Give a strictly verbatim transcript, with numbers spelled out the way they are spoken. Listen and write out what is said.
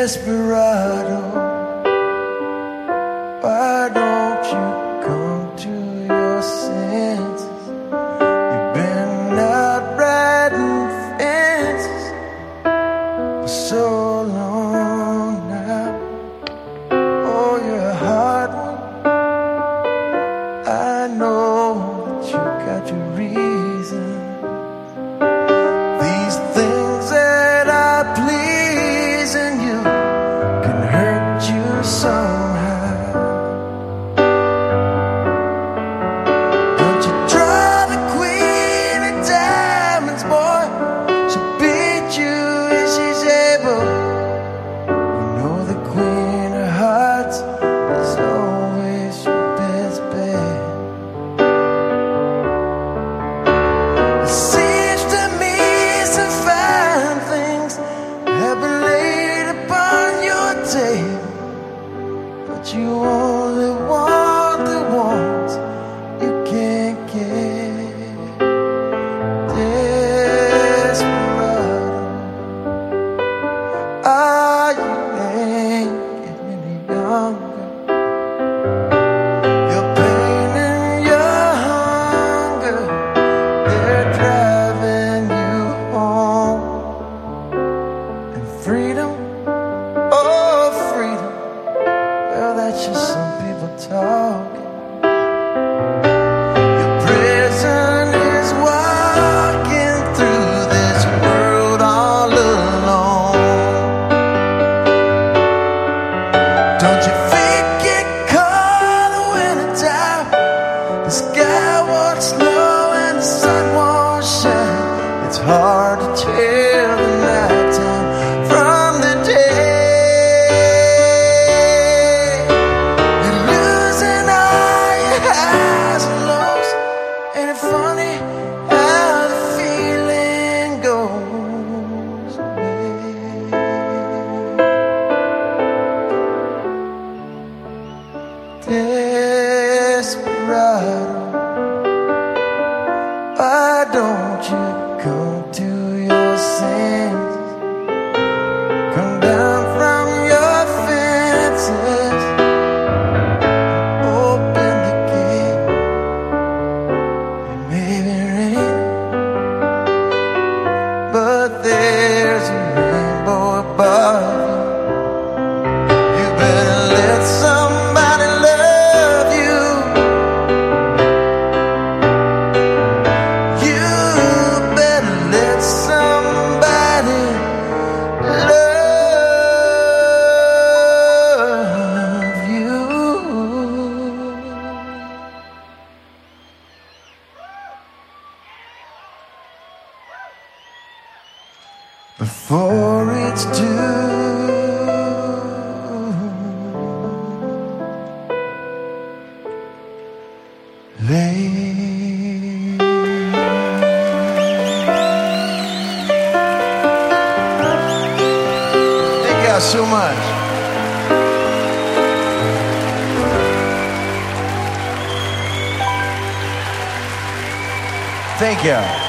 desperado, why don't you come to your senses? You've been out riding fences for so long now. Oh, you're a hard one, I know that you got your reason. These things that I please in you can hurt you somehow. Don't you draw the queen of diamonds, boy? She'll beat you if she's able. You know the queen of hearts is always your best bet. It seems to me some fine things have been laid upon your table, but you only want the ones you can't get. Desperado, ah, you ain't getting any younger. Your pain and your hunger, they're driving you home. And freedom, oh freedom, well that's just some people talking. Your prison is walking through this world all alone. Don't your feet get cold in wintertime? The sky walks low and the sun won't shine. It's hard to tell the nighttime from the day. You're losing all your highs and lows. Ain't it funny how the feeling goes away? Desperado, why don't you come to your senses? Come down from your fences, open the gate. It may be raining, but there's a rainbow above you. You better let somebody love you. You better let somebody love you. Before it's too late. Thank y'all so much. Thank y'all.